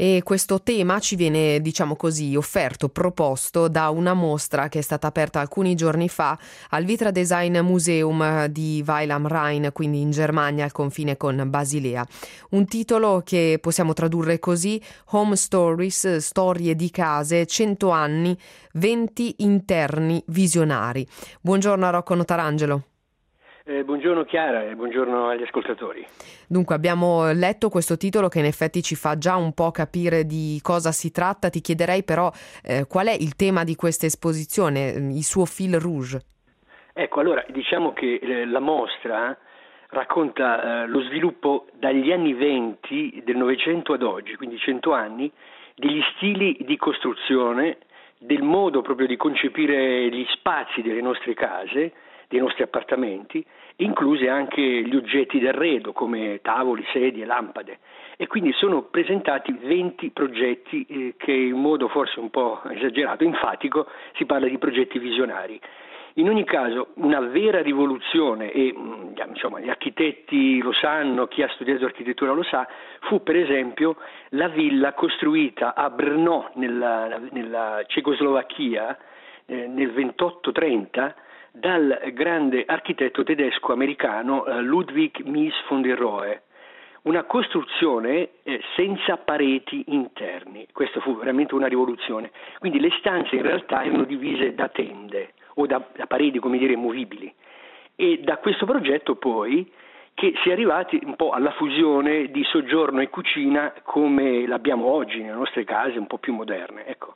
e questo tema ci viene, diciamo così, offerto, proposto da una mostra che è stata aperta alcuni giorni fa al Vitra Design Museum di Weil am Rhein, quindi in Germania al confine con Basilea. Un titolo che possiamo tradurre così: Home Stories, storie di case, 100 anni, 20 interni visionari. Buongiorno a Rocco Notarangelo. Buongiorno Chiara e buongiorno agli ascoltatori. Dunque, abbiamo letto questo titolo che in effetti ci fa già un po' capire di cosa si tratta. Ti chiederei però qual è il tema di questa esposizione, il suo fil rouge? Ecco, allora diciamo che la mostra racconta lo sviluppo dagli anni 20 del Novecento ad oggi, quindi 100 anni, degli stili di costruzione, del modo proprio di concepire gli spazi delle nostre case, dei nostri appartamenti, incluse anche gli oggetti d'arredo come tavoli, sedie, lampade, e quindi sono presentati 20 progetti che in modo forse un po' esagerato, enfatico, si parla di progetti visionari. In ogni caso una vera rivoluzione, e insomma gli architetti lo sanno, chi ha studiato architettura lo sa, fu per esempio la villa costruita a Brno nella Cecoslovacchia nel 28-30 dal grande architetto tedesco-americano Ludwig Mies von der Rohe. Una costruzione senza pareti interni. Questa fu veramente una rivoluzione. Quindi le stanze in realtà erano divise da tende o da pareti, come dire, movibili. E da questo progetto poi che si è arrivati un po' alla fusione di soggiorno e cucina come l'abbiamo oggi nelle nostre case un po' più moderne. Ecco.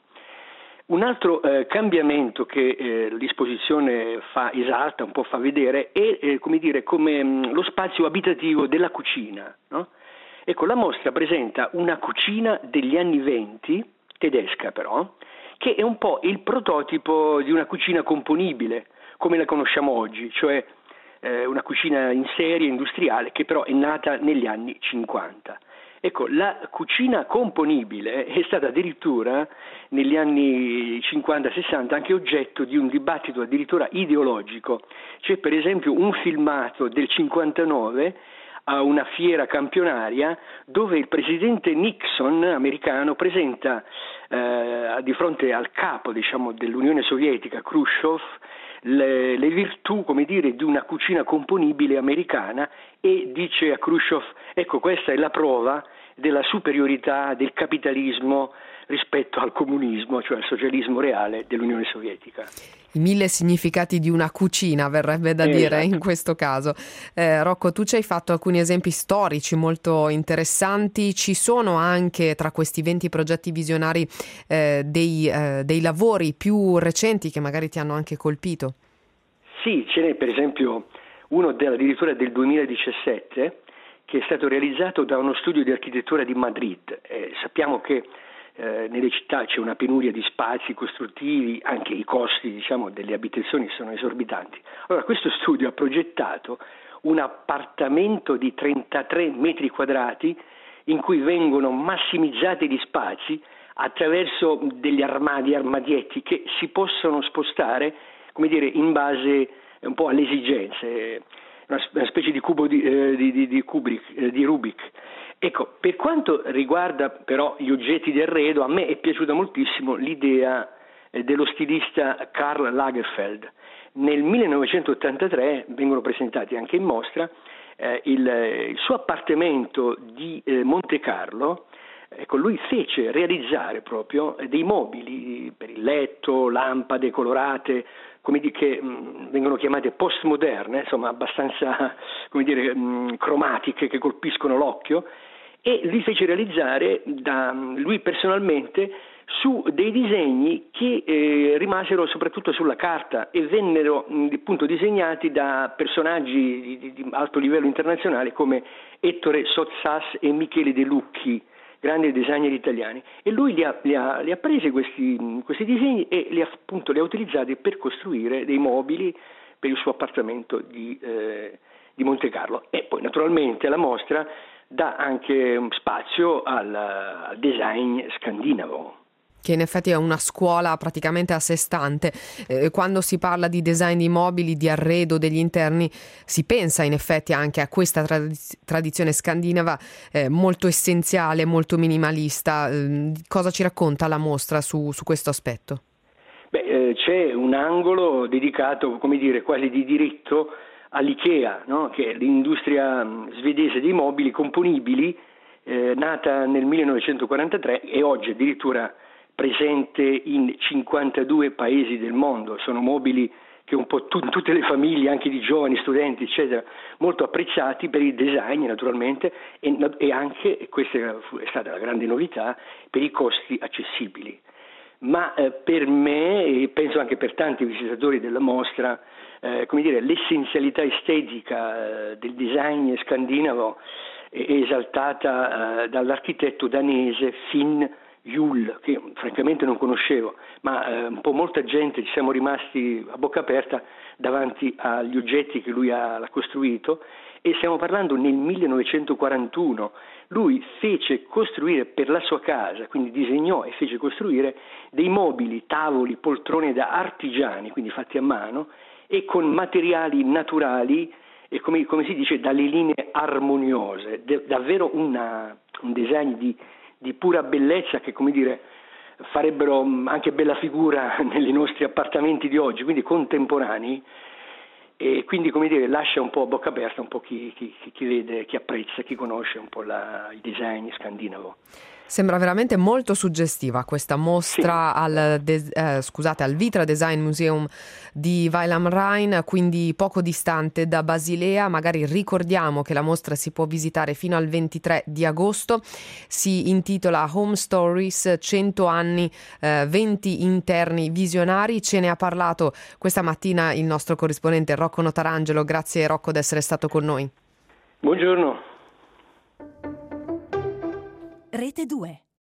Un altro cambiamento che l'esposizione esalta, un po' fa vedere, è come lo spazio abitativo della cucina, no? Ecco, la mostra presenta una cucina degli anni 20, tedesca però, che è un po' il prototipo di una cucina componibile, come la conosciamo oggi, cioè una cucina in serie, industriale, che però è nata negli anni 50. Ecco, la cucina componibile è stata addirittura negli anni 50-60 anche oggetto di un dibattito addirittura ideologico. C'è per esempio un filmato del 59 a una fiera campionaria dove il presidente Nixon americano presenta di fronte al capo, diciamo, dell'Unione Sovietica, Khrushchev, le virtù, come dire, di una cucina componibile americana, e dice a Khrushchev: ecco, questa è la prova della superiorità del capitalismo rispetto al comunismo, cioè al socialismo reale dell'Unione Sovietica. I 1000 significati di una cucina, verrebbe da dire in questo caso. Rocco, tu ci hai fatto alcuni esempi storici molto interessanti. Ci sono anche tra questi 20 progetti visionari dei lavori più recenti che magari ti hanno anche colpito? Sì, ce n'è per esempio uno addirittura del 2017 che è stato realizzato da uno studio di architettura di Madrid. Sappiamo che nelle città c'è una penuria di spazi costruttivi, anche i costi, diciamo, delle abitazioni sono esorbitanti. Allora questo studio ha progettato un appartamento di 33 metri quadrati in cui vengono massimizzati gli spazi attraverso degli armadietti che si possono spostare, come dire, in base un po' alle esigenze, una specie di cubo di Rubik. Ecco, per quanto riguarda però gli oggetti di arredo, a me è piaciuta moltissimo l'idea dello stilista Karl Lagerfeld. Nel 1983 vengono presentati anche in mostra il suo appartamento di Monte Carlo. Ecco, lui fece realizzare proprio dei mobili per il letto, lampade colorate, che vengono chiamate postmoderne, insomma abbastanza, come dire, cromatiche, che colpiscono l'occhio, e li fece realizzare da lui personalmente su dei disegni che rimasero soprattutto sulla carta e vennero appunto disegnati da personaggi di alto livello internazionale come Ettore Sottsass e Michele De Lucchi, grandi designer italiani, e lui li ha presi questi disegni e li ha utilizzati per costruire dei mobili per il suo appartamento di Monte Carlo. E poi naturalmente la mostra dà anche spazio al design scandinavo. che in effetti è una scuola praticamente a sé stante. Quando si parla di design di mobili, di arredo degli interni, si pensa in effetti anche a questa tradizione scandinava molto essenziale, molto minimalista. Cosa ci racconta la mostra su questo aspetto? C'è un angolo dedicato, come dire, quasi di diritto all'IKEA, no? Che è l'industria svedese dei mobili componibili, nata nel 1943 e oggi addirittura presente in 52 paesi del mondo. Sono mobili che un po' tutte le famiglie, anche di giovani, studenti, eccetera, molto apprezzati per il design naturalmente e anche, e questa è stata la grande novità, per i costi accessibili. Ma per me, e penso anche per tanti visitatori della mostra, come dire, l'essenzialità estetica del design scandinavo è esaltata dall'architetto danese Finn Juhl, che francamente non conoscevo, ma un po' molta gente ci siamo rimasti a bocca aperta davanti agli oggetti che lui ha costruito, e stiamo parlando nel 1941. Lui fece costruire per la sua casa, quindi disegnò e fece costruire dei mobili, tavoli, poltrone da artigiani, quindi fatti a mano, e con materiali naturali e come si dice, dalle linee armoniose, davvero un design di pura bellezza che, come dire, farebbero anche bella figura nei nostri appartamenti di oggi, quindi contemporanei, e quindi, come dire, lascia un po' a bocca aperta un po' chi vede, chi apprezza, chi conosce un po' il design scandinavo. Sembra veramente molto suggestiva questa mostra sì. al Vitra Design Museum di Weil am Rhein, quindi poco distante da Basilea. Magari ricordiamo che la mostra si può visitare fino al 23 di agosto. Si intitola Home Stories, 100 anni, 20 interni visionari. Ce ne ha parlato questa mattina il nostro corrispondente Rocco Notarangelo. Grazie Rocco di essere stato con noi. Buongiorno. Rete 2.